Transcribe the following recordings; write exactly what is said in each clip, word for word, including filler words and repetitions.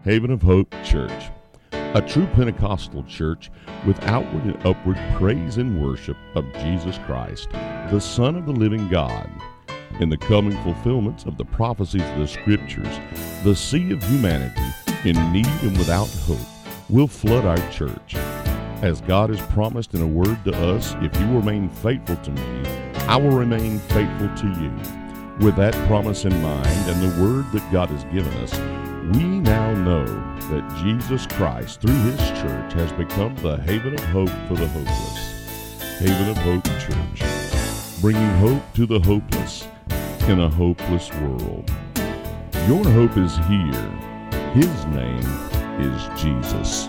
Haven of Hope Church, a true Pentecostal church with outward and upward praise and worship of Jesus Christ, the Son of the living God. In the coming fulfillments of the prophecies of the Scriptures, the sea of humanity, in need and without hope, will flood our church. As God has promised in a word to us, if you remain faithful to me, I will remain faithful to you. With that promise in mind and the word that God has given us, we now know that Jesus Christ, through His church, has become the haven of hope for the hopeless. Haven of Hope Church, bringing hope to the hopeless in a hopeless world. Your hope is here. His name is Jesus.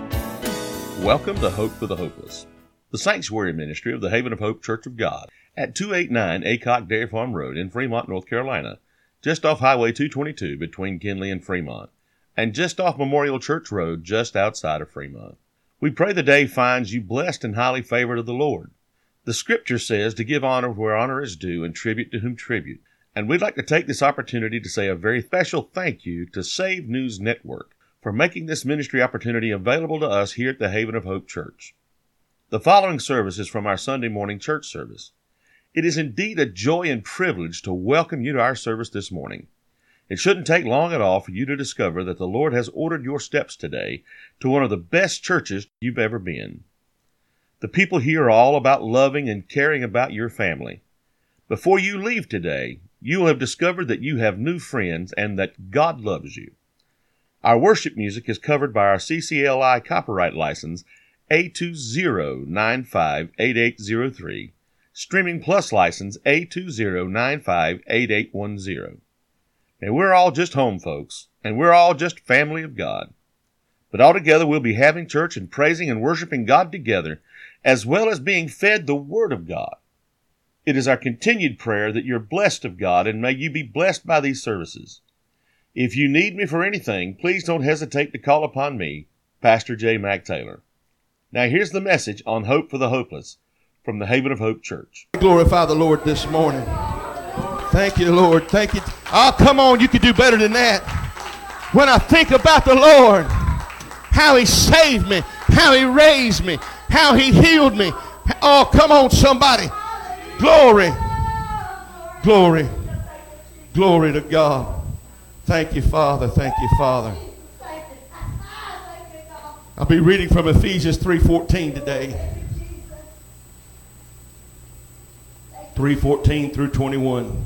Welcome to Hope for the Hopeless, the sanctuary ministry of the Haven of Hope Church of God at two eighty-nine Aycock Dairy Farm Road in Fremont, North Carolina, just off Highway two twenty-two between Kinley and Fremont, and just off Memorial Church Road just outside of Fremont. We pray the day finds you blessed and highly favored of the Lord. The Scripture says to give honor where honor is due and tribute to whom tribute, and we'd like to take this opportunity to say a very special thank you to Save News Network for making this ministry opportunity available to us here at the Haven of Hope Church. The following service is from our Sunday morning church service. It is indeed a joy and privilege to welcome you to our service this morning. It shouldn't take long at all for you to discover that the Lord has ordered your steps today to one of the best churches you've ever been. The people here are all about loving and caring about your family. Before you leave today, you will have discovered that you have new friends and that God loves you. Our worship music is covered by our C C L I copyright license A two zero nine five eight eight zero three, Streaming Plus license A two zero nine five eight eight one zero. And we're all just home folks, and we're all just family of God. But altogether we'll be having church and praising and worshiping God together, as well as being fed the Word of God. It is our continued prayer that you're blessed of God, and may you be blessed by these services. If you need me for anything, please don't hesitate to call upon me, Pastor J. Mac Taylor. Now here's the message on Hope for the Hopeless from the Haven of Hope Church. Glorify the Lord this morning. Thank you, Lord. Thank you. Oh, come on, you can do better than that. When I think about the Lord, how He saved me, how He raised me, how He healed me. Oh, come on, somebody. Glory. Glory. Glory to God. Thank you, Father. Thank you, Father. I'll be reading from Ephesians three fourteen today. three fourteen through twenty-one.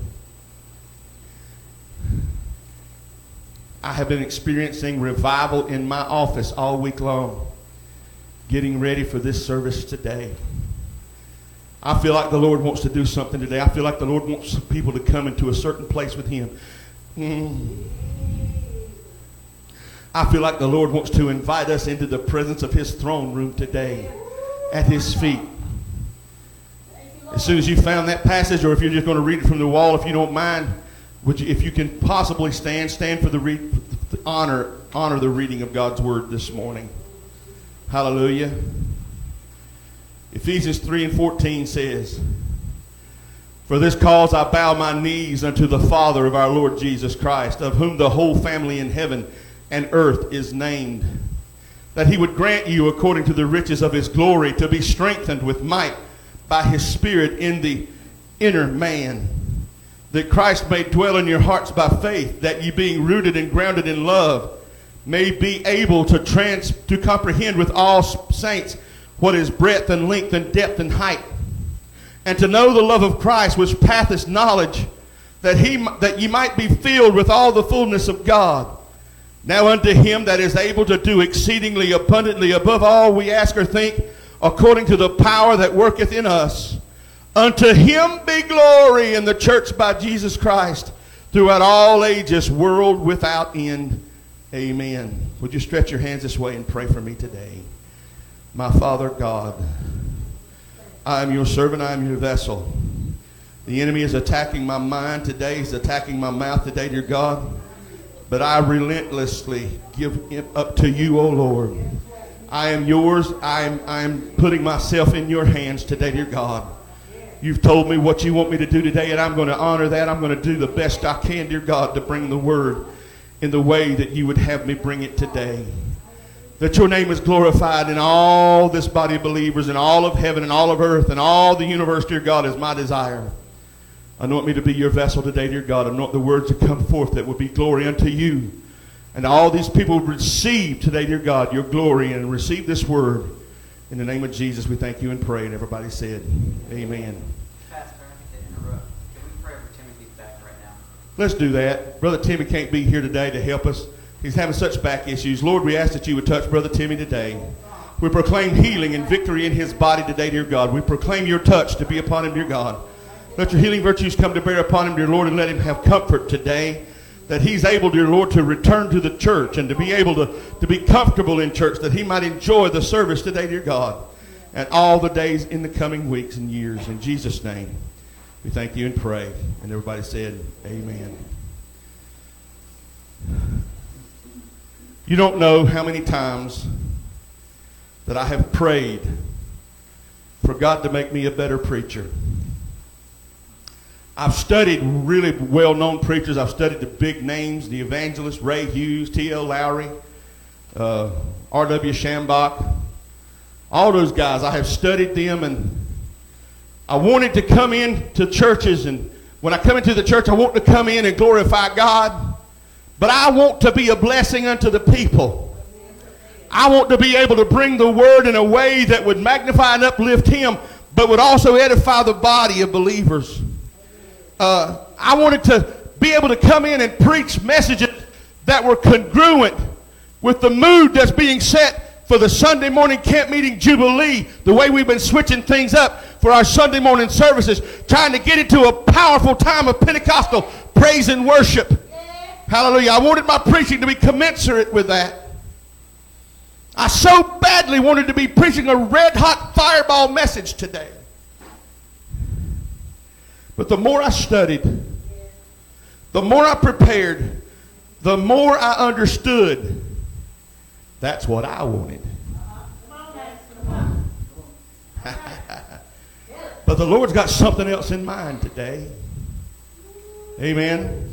I have been experiencing revival in my office all week long, getting ready for this service today. I feel like the Lord wants to do something today. I feel like the Lord wants people to come into a certain place with Him. Mm. I feel like the Lord wants to invite us into the presence of His throne room today, at His feet. As soon as you found that passage, or if you're just going to read it from the wall, if you don't mind, would you, if you can possibly stand, stand for the read, honor, honor the reading of God's Word this morning. Hallelujah. Ephesians three and fourteen says, "For this cause I bow my knees unto the Father of our Lord Jesus Christ, of whom the whole family in heaven and earth is named, that He would grant you, according to the riches of His glory, to be strengthened with might by His Spirit in the inner man, that Christ may dwell in your hearts by faith, that ye being rooted and grounded in love, may be able to trans to comprehend with all saints what is breadth and length and depth and height, and to know the love of Christ which passeth knowledge, that he that ye might be filled with all the fullness of God. Now unto Him that is able to do exceedingly abundantly above all we ask or think, according to the power that worketh in us. Unto Him be glory in the church by Jesus Christ throughout all ages, world without end. Amen." Would you stretch your hands this way and pray for me today? My Father God, I am your servant, I am your vessel. The enemy is attacking my mind today, he's attacking my mouth today, dear God. But I relentlessly give it up to you, O Lord. I am yours. I am, I am putting myself in your hands today, dear God. You've told me what you want me to do today, and I'm going to honor that. I'm going to do the best I can, dear God, to bring the word. in the way that you would have me bring it today. That your name is glorified in all this body of believers, in all of heaven and all of earth and all the universe, dear God, is my desire. Anoint me to be your vessel today, dear God. Anoint the words that come forth that will be glory unto you. And all these people receive today, dear God, your glory and receive this word. In the name of Jesus, we thank you and pray. And everybody said, amen. Pastor, I need to interrupt. Can we pray for Timothy's back right now? Let's do that. Brother Timmy can't be here today to help us. He's having such back issues. Lord, we ask that you would touch Brother Timmy today. We proclaim healing and victory in his body today, dear God. We proclaim your touch to be upon him, dear God. Let your healing virtues come to bear upon him, dear Lord, and let him have comfort today that he's able, dear Lord, to return to the church and to be able to, to be comfortable in church, that he might enjoy the service today, dear God, and all the days in the coming weeks and years. In Jesus' name, we thank you and pray. And everybody said, amen. You don't know how many times that I have prayed for God to make me a better preacher. I've studied really well-known preachers. I've studied the big names, the evangelists, Ray Hughes, T L Lowry, uh, R W Shambach. All those guys, I have studied them, and I wanted to come in to churches, and when I come into the church, I want to come in and glorify God. But I want to be a blessing unto the people. I want to be able to bring the word in a way that would magnify and uplift him, but would also edify the body of believers. Uh, I wanted to be able to come in and preach messages that were congruent with the mood that's being set for the Sunday morning camp meeting jubilee, the way we've been switching things up for our Sunday morning services, trying to get into a powerful time of Pentecostal praise and worship. Hallelujah. I wanted my preaching to be commensurate with that. I so badly wanted to be preaching a red-hot fireball message today. But the more I studied, the more I prepared, the more I understood. That's what I wanted. But the Lord's got something else in mind today. Amen.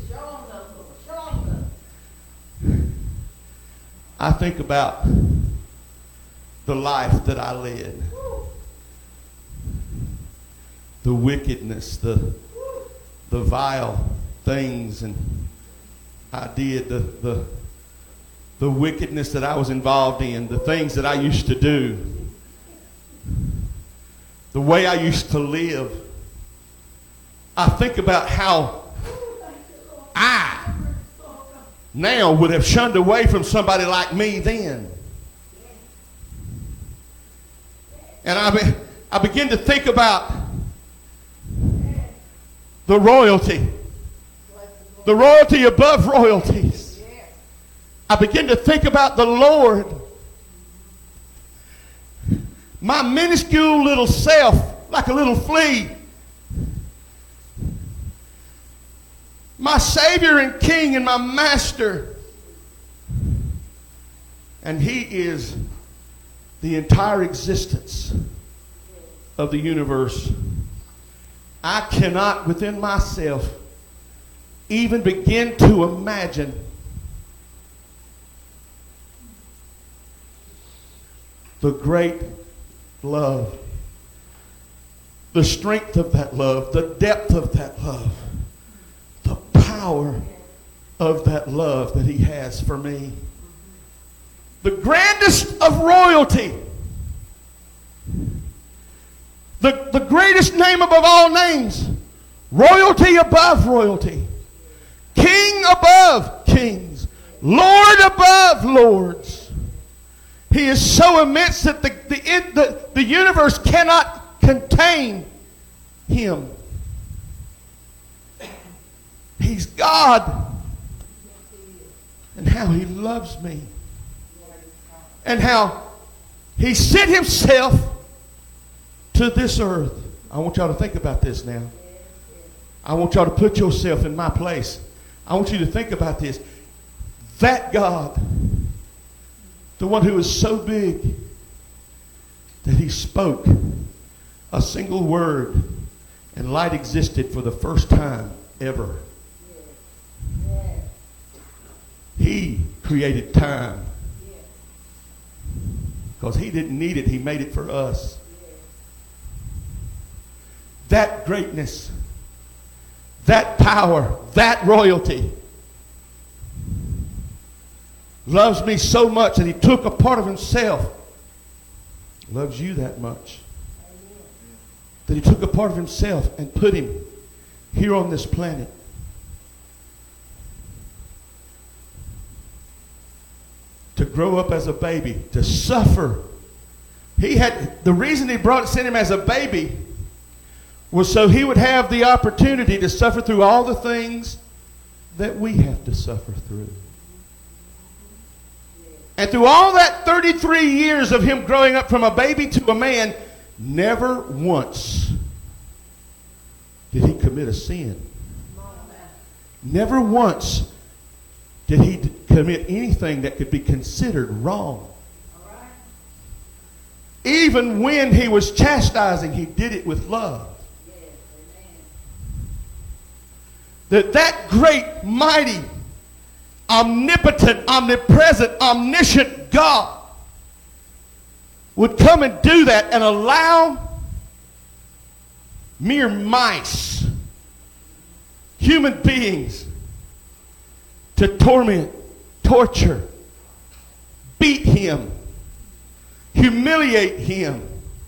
I think about the life that I led, the wickedness, the the vile things and I did, the the the wickedness that I was involved in, the things that I used to do, the way I used to live. I think about how I now would have shunned away from somebody like me then. And I, be, I begin to think about the royalty, the royalty above royalties. I begin to think about the Lord, my minuscule little self, like a little flea, my Savior and King and my Master. And he is the entire existence of the universe. I cannot within myself even begin to imagine the great love, the strength of that love, the depth of that love, the power of that love that he has for me. The grandest of royalty, the, the greatest name above all names, royalty above royalty, king above kings, Lord above lords. He is so immense that the, the, the, the universe cannot contain him. He's God. And how he loves me. And how he sent himself to this earth. I want y'all to think about this now. I want y'all to put yourself in my place. I want you to think about this. That God, the one who is so big that he spoke a single word and light existed for the first time ever. He created time. Because he didn't need it, he made it for us. That greatness, that power, that royalty loves me so much that he took a part of himself. Loves you that much. That he took a part of himself and put him here on this planet. To grow up as a baby, to suffer. He had, the reason he brought sent him as a baby was so he would have the opportunity to suffer through all the things that we have to suffer through. And through all that thirty-three years of him growing up from a baby to a man, never once did he commit a sin. Never once did he d- commit anything that could be considered wrong. Even when he was chastising, he did it with love. That that great, mighty, omnipotent, omnipresent, omniscient God would come and do that and allow mere mice, human beings, to torment, torture, beat him, humiliate him,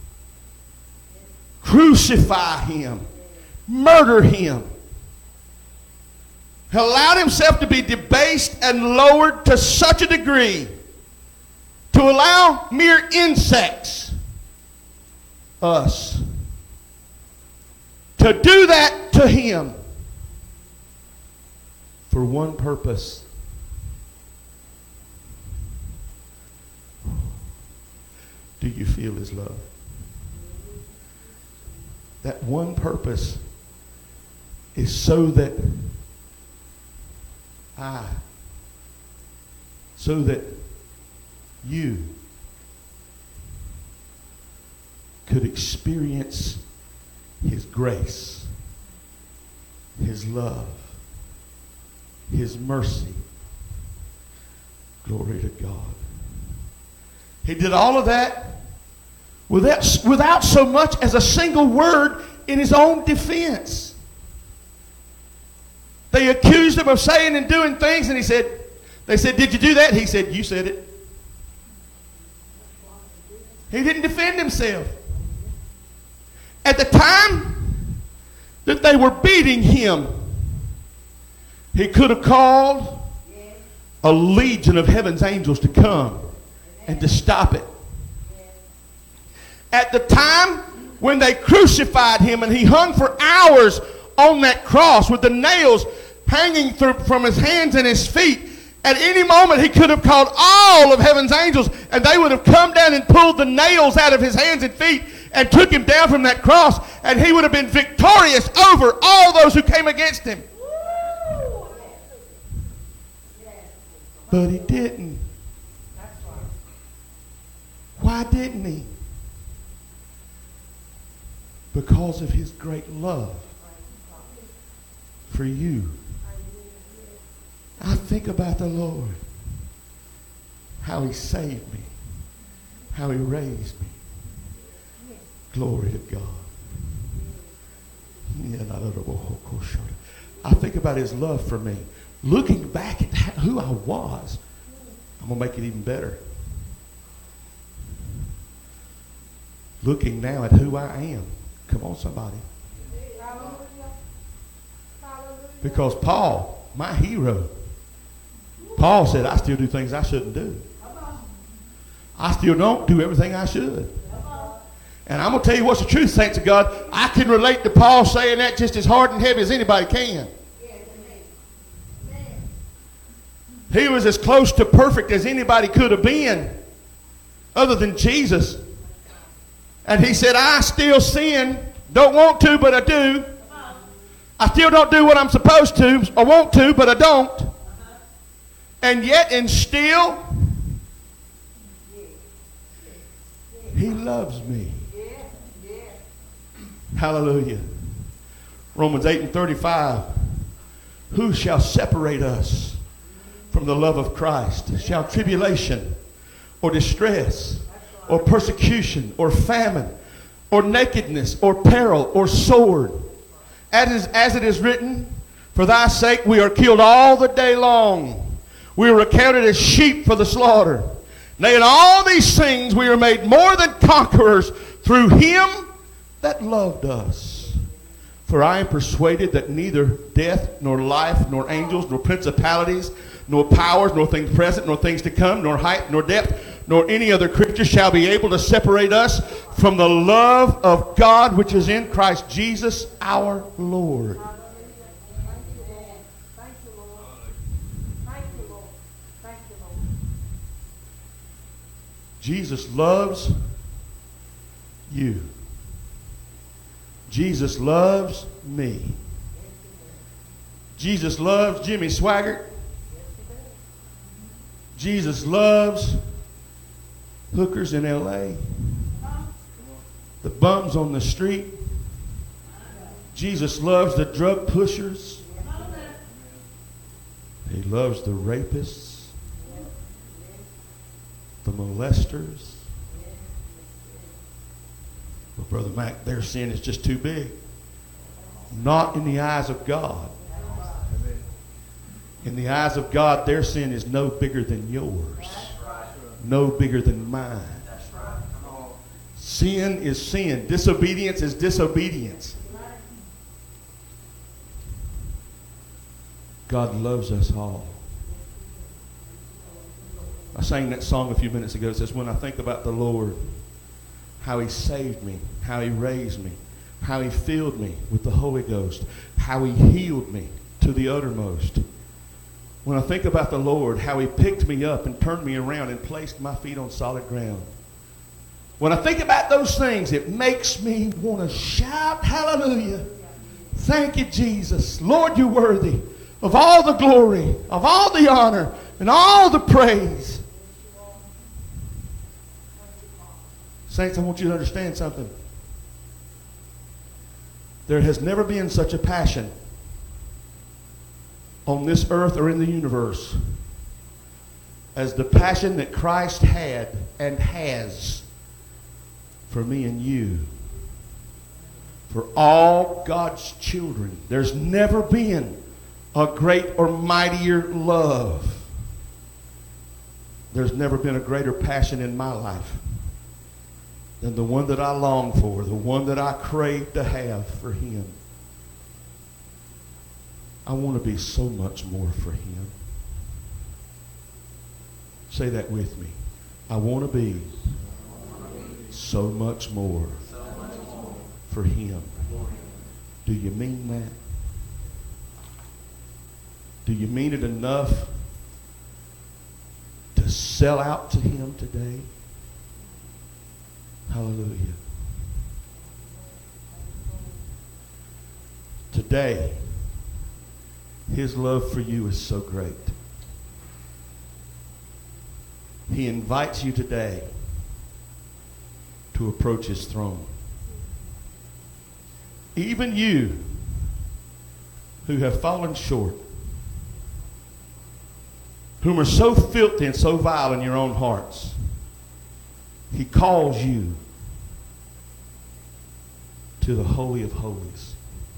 crucify him, murder him. He allowed himself to be debased and lowered to such a degree to allow mere insects, us, to do that to him for one purpose. Do you feel his love? That one purpose is so that I, so that you could experience his grace, his love, his mercy. Glory to God. He did all of that without, without so much as a single word in his own defense. They accused him of saying and doing things, and he said, they said, did you do that? He said, you said it. He didn't defend himself. At the time that they were beating him, he could have called a legion of heaven's angels to come and to stop it. At the time when they crucified him and he hung for hours on that cross with the nails hanging through from his hands and his feet, at any moment he could have called all of heaven's angels and they would have come down and pulled the nails out of his hands and feet and took him down from that cross, and he would have been victorious over all those who came against him. But he didn't. Why didn't he? Because of his great love for you. I think about the Lord, how he saved me, how he raised me. Glory to God. I think about his love for me. Looking back at who I was, I'm going to make it even better. Looking now at who I am. Come on, somebody. Because Paul, my hero, Paul said, I still do things I shouldn't do. I still don't do everything I should. And I'm going to tell you what's the truth, saints of God. I can relate to Paul saying that just as hard and heavy as anybody can. He was as close to perfect as anybody could have been, other than Jesus. And he said, I still sin. Don't want to, but I do. I still don't do what I'm supposed to. I want to, but I don't. And yet, and still, he loves me. Hallelujah. Romans eight and thirty-five. Who shall separate us from the love of Christ. Shall tribulation or distress or persecution or famine or nakedness or peril or sword, as is, as it is written, for thy sake we are killed all the day long. We are accounted as sheep for the slaughter. Nay, in all these things we are made more than conquerors through him that loved us. For I am persuaded that neither death, nor life, nor angels, nor principalities, nor powers, nor things present, nor things to come, nor height, nor depth, nor any other creature shall be able to separate us from the love of God which is in Christ Jesus our Lord. Jesus loves you. Jesus loves me. Jesus loves Jimmy Swaggart. Jesus loves hookers in L A, the bums on the street. Jesus loves the drug pushers. He loves the rapists, the molesters. But Brother Mac, their sin is just too big. Not in the eyes of God. In the eyes of God, their sin is no bigger than yours. No bigger than mine. Sin is sin. Disobedience is disobedience. God loves us all. I sang that song a few minutes ago. It says, when I think about the Lord, how he saved me, how he raised me, how he filled me with the Holy Ghost, how he healed me to the uttermost. When I think about the Lord, how he picked me up and turned me around and placed my feet on solid ground. When I think about those things, it makes me want to shout, hallelujah. Thank you, Jesus. Lord, you're worthy of all the glory, of all the honor, and all the praise. Saints, I want you to understand something. There has never been such a passion on this earth or in the universe as the passion that Christ had and has for me and you, for all God's children. There's never been a great or mightier love. There's never been a greater passion in my life than the one that I long for, the one that I crave to have for him. I want to be so much more for him. Say that with me. I want to be so much more for him. Do you mean that? Do you mean it enough to sell out to him today? Hallelujah. Today, his love for you is so great. He invites you today to approach his throne. Even you who have fallen short, whom are so filthy and so vile in your own hearts, he calls you to the Holy of Holies.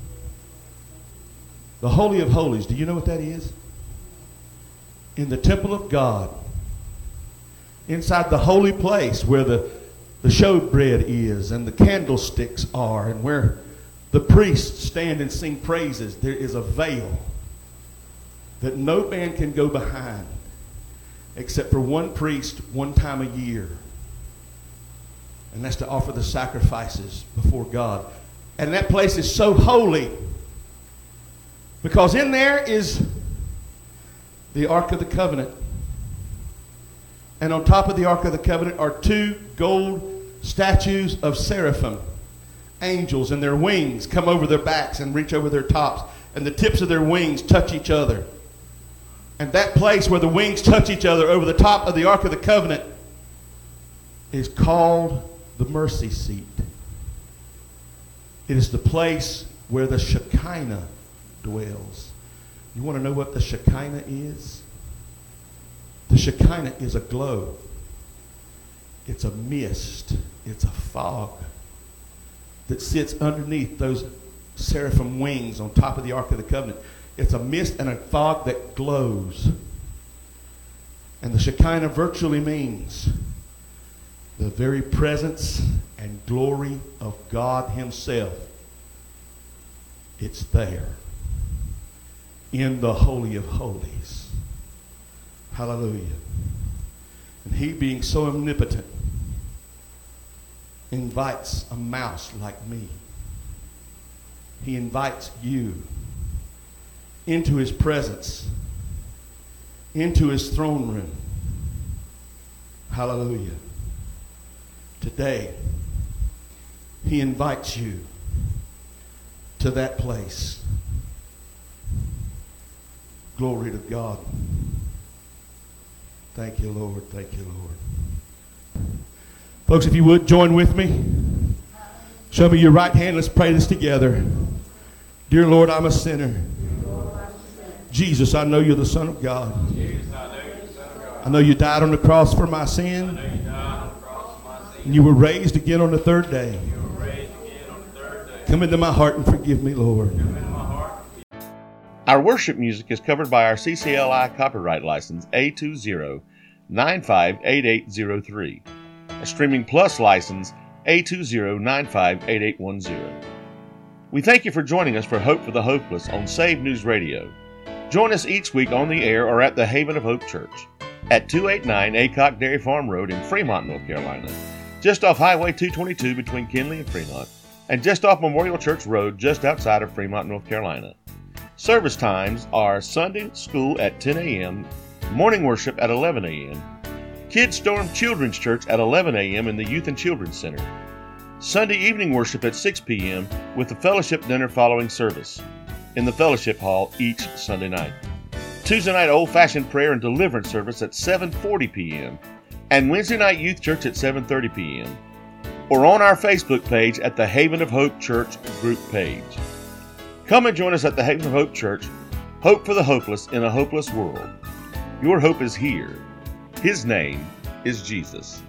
The Holy of Holies, do you know what that is? In the temple of God, inside the holy place where the, the showbread is and the candlesticks are and where the priests stand and sing praises, there is a veil that no man can go behind except for one priest one time a year. And that's to offer the sacrifices before God. And that place is so holy because in there is the Ark of the Covenant. And on top of the Ark of the Covenant are two gold statues of seraphim, angels, and their wings come over their backs and reach over their tops. And the tips of their wings touch each other. And that place where the wings touch each other over the top of the Ark of the Covenant is called the mercy seat. It is the place where the Shekinah dwells. You want to know what the Shekinah is? Shekinah is a glow. It's a mist. It's a fog that sits underneath those seraphim wings on top of the Ark of the Covenant. It's a mist and a fog that glows. And the Shekinah virtually means the very presence and glory of God himself. It's there in the Holy of Holies. Hallelujah. And he, being so omnipotent, invites a mouse like me. He invites you into his presence, into his throne room. Hallelujah. Today, he invites you to that place. Glory to God. Thank you, Lord. Thank you, Lord. Folks, if you would, join with me. Show me your right hand. Let's pray this together. Dear Lord, I'm a sinner. Jesus, I know you're the Son of God. I know you died on the cross for my sin. And you were raised again on the third day. Come into my heart and forgive me, Lord. Our worship music is covered by our C C L I copyright license A two zero nine five eight eight zero three, a Streaming Plus license A two zero nine five eight eight one zero. We thank you for joining us for Hope for the Hopeless on Save News Radio. Join us each week on the air or at the Haven of Hope Church at two eighty-nine Aycock Dairy Farm Road in Fremont, North Carolina, just off Highway two twenty-two between Kinley and Fremont, and just off Memorial Church Road just outside of Fremont, North Carolina. Service times are Sunday school at ten a.m., morning worship at eleven a.m., Kids Storm Children's Church at eleven a.m. in the Youth and Children's Center, Sunday evening worship at six p.m. with the fellowship dinner following service in the fellowship hall each Sunday night. Tuesday night old-fashioned prayer and deliverance service at seven forty p.m. and Wednesday night youth church at seven thirty p.m. or on our Facebook page at the Haven of Hope Church group page. Come and join us at the Haven of Hope Church, Hope for the Hopeless in a Hopeless World. Your hope is here. His name is Jesus.